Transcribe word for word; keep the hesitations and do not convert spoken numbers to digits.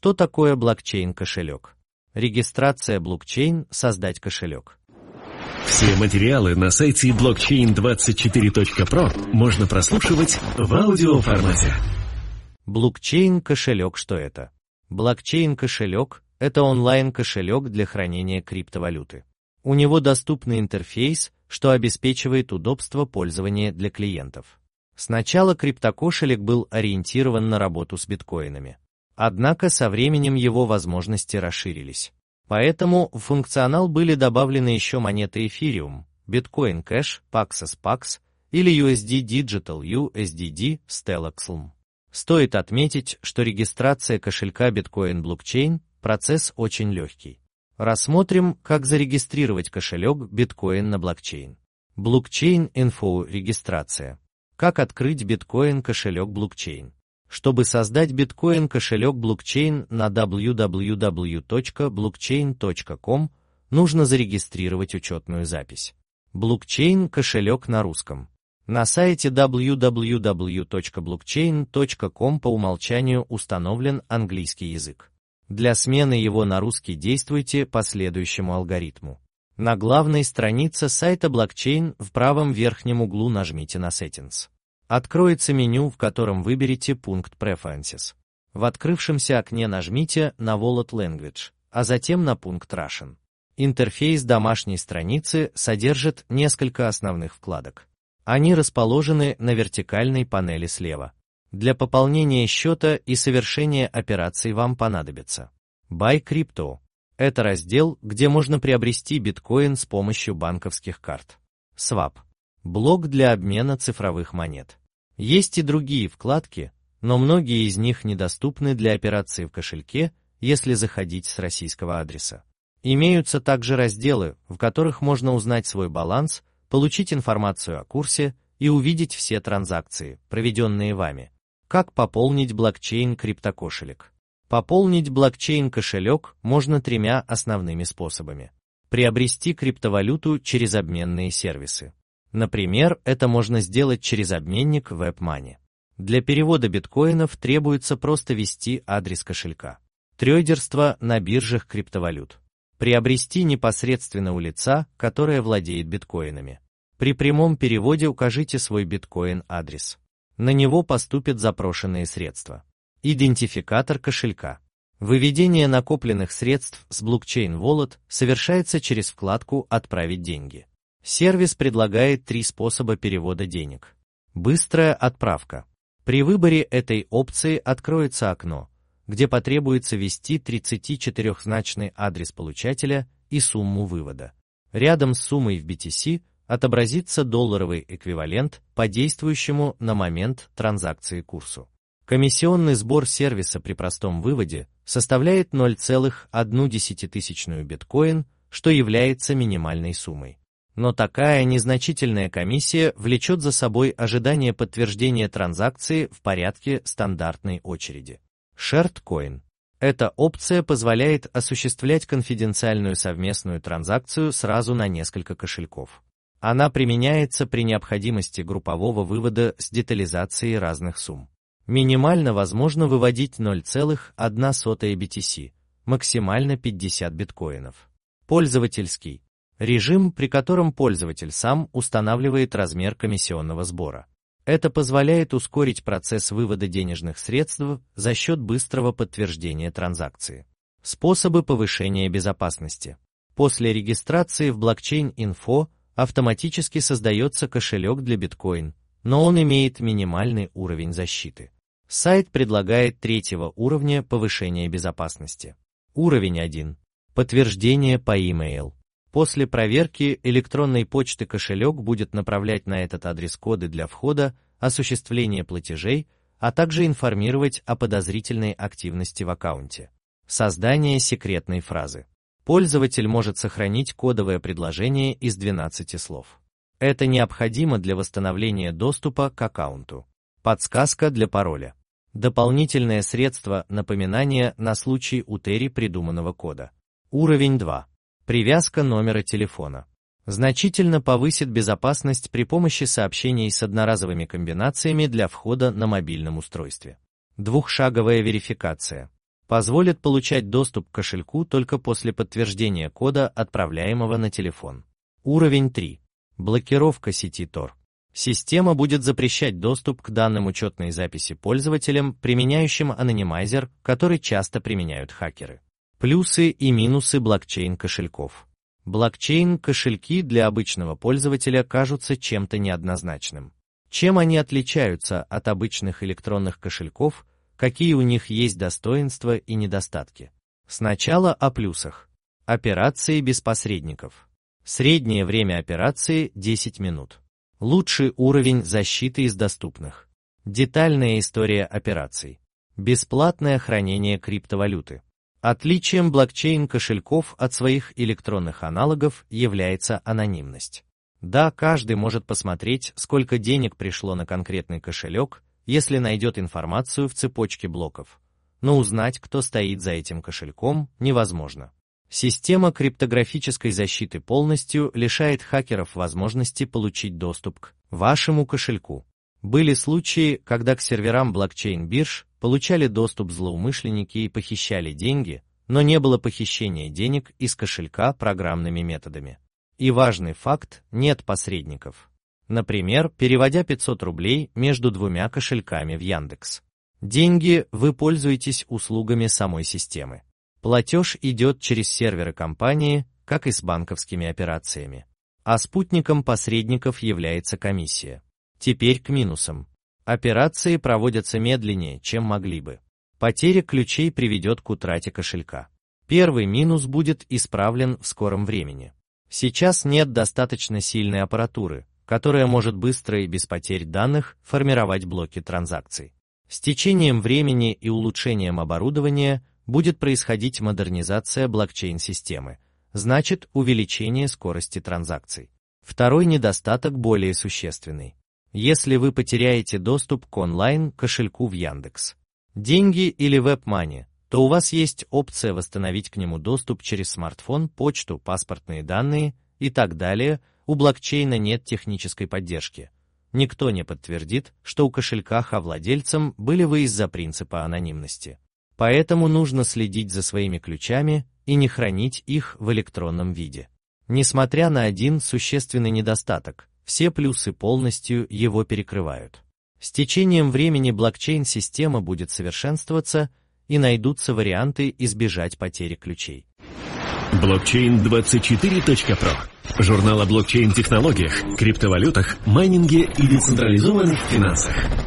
Что такое блокчейн-кошелек? Регистрация блокчейн, создать кошелек. Все материалы на сайте блокчейн двадцать четыре точка про можно прослушивать в аудиоформате. Блокчейн-кошелек, что это? Блокчейн-кошелек – это онлайн-кошелек для хранения криптовалюты. У него доступный интерфейс, что обеспечивает удобство пользования для клиентов. Сначала криптокошелек был ориентирован на работу с биткоинами. Однако со временем его возможности расширились. Поэтому в функционал были добавлены еще монеты Ethereum, Bitcoin Cash, Paxos Pax или ю эс ди Digital ю эс ди ди Stellar икс эл эм. Стоит отметить, что регистрация кошелька Bitcoin Blockchain – процесс очень легкий. Рассмотрим, как зарегистрировать кошелек Bitcoin на блокчейн. Блокчейн-инфо регистрация. Как открыть Bitcoin кошелек блокчейн? Чтобы создать Bitcoin кошелек блокчейн на дабл ю дабл ю дабл ю точка блокчейн точка ком, нужно зарегистрировать учетную запись. Блокчейн кошелек на русском. На сайте дабл ю дабл ю дабл ю точка блокчейн точка ком по умолчанию установлен английский язык. Для смены его на русский действуйте по следующему алгоритму. На главной странице сайта блокчейн в правом верхнем углу нажмите на Settings. Откроется меню, в котором выберите пункт Preferences. В открывшемся окне нажмите на Wallet Language, а затем на пункт Russian. Интерфейс домашней страницы содержит несколько основных вкладок. Они расположены на вертикальной панели слева. Для пополнения счета и совершения операций вам понадобится Buy Crypto. Это раздел, где можно приобрести биткоин с помощью банковских карт. Swap. Блок для обмена цифровых монет. Есть и другие вкладки, но многие из них недоступны для операций в кошельке, если заходить с российского адреса. Имеются также разделы, в которых можно узнать свой баланс, получить информацию о курсе и увидеть все транзакции, проведенные вами. Как пополнить блокчейн-криптокошелек? Пополнить блокчейн-кошелек можно тремя основными способами. Приобрести криптовалюту через обменные сервисы. Например, это можно сделать через обменник WebMoney. Для перевода биткоинов требуется просто ввести адрес кошелька. Трейдерство на биржах криптовалют. Приобрести непосредственно у лица, которое владеет биткоинами. При прямом переводе укажите свой биткоин-адрес. На него поступят запрошенные средства. Идентификатор кошелька. Выведение накопленных средств с блокчейн Wallet совершается через вкладку «Отправить деньги». Сервис предлагает три способа перевода денег. Быстрая отправка. При выборе этой опции откроется окно, где потребуется ввести тридцатичетырёхзначный адрес получателя и сумму вывода. Рядом с суммой в би ти си отобразится долларовый эквивалент по действующему на момент транзакции курсу. Комиссионный сбор сервиса при простом выводе составляет ноль целых одну десятитысячную биткоин, что является минимальной суммой. Но такая незначительная комиссия влечет за собой ожидание подтверждения транзакции в порядке стандартной очереди. Shared Coin. Эта опция позволяет осуществлять конфиденциальную совместную транзакцию сразу на несколько кошельков. Она применяется при необходимости группового вывода с детализацией разных сумм. Минимально возможно выводить ноль целых одна сотая би ти си, максимально пятьдесят биткоинов. Пользовательский. Режим, при котором пользователь сам устанавливает размер комиссионного сбора. Это позволяет ускорить процесс вывода денежных средств за счет быстрого подтверждения транзакции. Способы повышения безопасности. После регистрации в блокчейн-инфо автоматически создается кошелек для биткоин, но он имеет минимальный уровень защиты. Сайт предлагает третьего уровня повышения безопасности. Уровень один. Подтверждение по e-mail. После проверки электронной почты кошелек будет направлять на этот адрес коды для входа, осуществления платежей, а также информировать о подозрительной активности в аккаунте. Создание секретной фразы. Пользователь может сохранить кодовое предложение из двенадцати слов. Это необходимо для восстановления доступа к аккаунту. Подсказка для пароля. Дополнительное средство напоминания на случай утери придуманного кода. Уровень два. Привязка номера телефона. Значительно повысит безопасность при помощи сообщений с одноразовыми комбинациями для входа на мобильном устройстве. Двухшаговая верификация. позволит получать доступ к кошельку только после подтверждения кода, отправляемого на телефон. Уровень три. Блокировка сети Тор. Система будет запрещать доступ к данным учетной записи пользователям, применяющим анонимайзер, который часто применяют хакеры. Плюсы и минусы блокчейн-кошельков. Блокчейн-кошельки для обычного пользователя кажутся чем-то неоднозначным. Чем они отличаются от обычных электронных кошельков, какие у них есть достоинства и недостатки? Сначала о плюсах. Операции без посредников. Среднее время операции – десять минут. Лучший уровень защиты из доступных. Детальная история операций. Бесплатное хранение криптовалюты. Отличием блокчейн-кошельков от своих электронных аналогов является анонимность. Да, каждый может посмотреть, сколько денег пришло на конкретный кошелек, если найдет информацию в цепочке блоков. Но узнать, кто стоит за этим кошельком, невозможно. Система криптографической защиты полностью лишает хакеров возможности получить доступ к вашему кошельку. Были случаи, когда к серверам блокчейн-бирж получали доступ злоумышленники и похищали деньги, но не было похищения денег из кошелька программными методами. И важный факт – нет посредников. Например, переводя пятьсот рублей между двумя кошельками в Яндекс. Деньги вы пользуетесь услугами самой системы. Платеж идет через серверы компании, как и с банковскими операциями. А спутником посредников является комиссия. Теперь к минусам. Операции проводятся медленнее, чем могли бы. Потеря ключей приведет к утрате кошелька. Первый минус будет исправлен в скором времени. Сейчас нет достаточно сильной аппаратуры, которая может быстро и без потерь данных формировать блоки транзакций. С течением времени и улучшением оборудования будет происходить модернизация блокчейн-системы, значит увеличение скорости транзакций. Второй недостаток более существенный. Если вы потеряете доступ к онлайн-кошельку в Яндекс, деньги или WebMoney, то у вас есть опция восстановить к нему доступ через смартфон, почту, паспортные данные и так далее. У блокчейна нет технической поддержки. Никто не подтвердит, что у кошелька владельцем были вы из-за принципа анонимности. Поэтому нужно следить за своими ключами и не хранить их в электронном виде. Несмотря на один существенный недостаток, все плюсы полностью его перекрывают. С течением времени блокчейн-система будет совершенствоваться, и найдутся варианты избежать потери ключей. блокчейн двадцать четыре точка про. Журнал о блокчейн-технологиях, криптовалютах, майнинге и децентрализованных финансах.